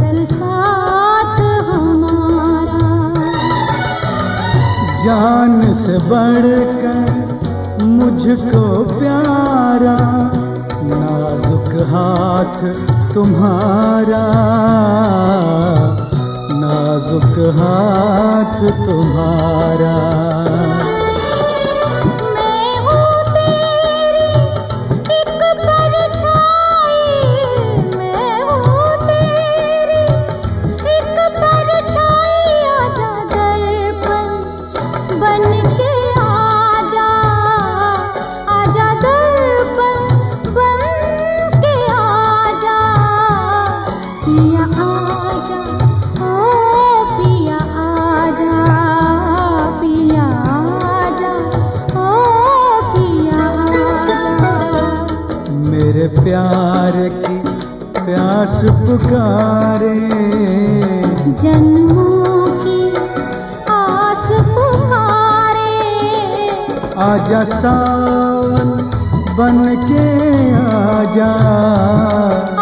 चल साथ हमारा। जान से बढ़कर मुझको प्यारा नाजुक हाथ तुम्हारा, नाजुक हाथ तुम्हारा। मैं हूँ तेरी एक परछाई, मैं हूँ तेरी एक परछाई। आजा दर्पण बन के आजा, आजा दर्पण बन के आजा। पिया आजा, ओ पिया आजा, पिया आजा, ओ पिया आजा। मेरे प्यार की प्यास पुकारे, जन्मों की आस पुकारे। आजा सावन बन के आजा।